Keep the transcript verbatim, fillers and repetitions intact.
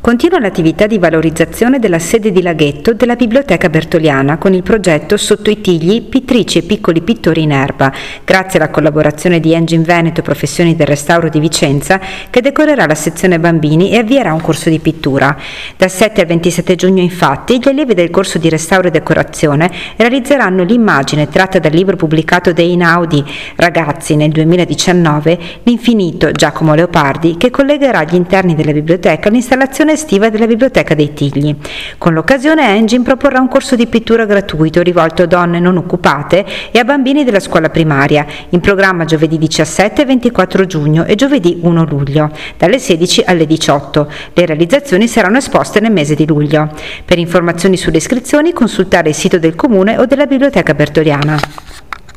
Continua l'attività di valorizzazione della sede di laghetto della Biblioteca Bertoliana con il progetto Sotto i tigli pittrici e piccoli pittori in erba, grazie alla collaborazione di Engine Veneto Professioni del Restauro di Vicenza, che decorerà la sezione bambini e avvierà un corso di pittura. Dal sette al ventisette giugno, infatti, gli allievi del corso di restauro e decorazione realizzeranno l'immagine tratta dal libro pubblicato da Einaudi Ragazzi nel duemiladiciannove, L'infinito Giacomo Leopardi, che collegherà gli interni della biblioteca all'installazione estiva della Biblioteca dei Tigli. Con l'occasione Engine proporrà un corso di pittura gratuito rivolto a donne non occupate e a bambini della scuola primaria, in programma giovedì diciassette e ventiquattro giugno e giovedì primo luglio, dalle sedici alle diciotto. Le realizzazioni saranno esposte nel mese di luglio. Per informazioni sulle iscrizioni consultare il sito del Comune o della Biblioteca Bertoliana.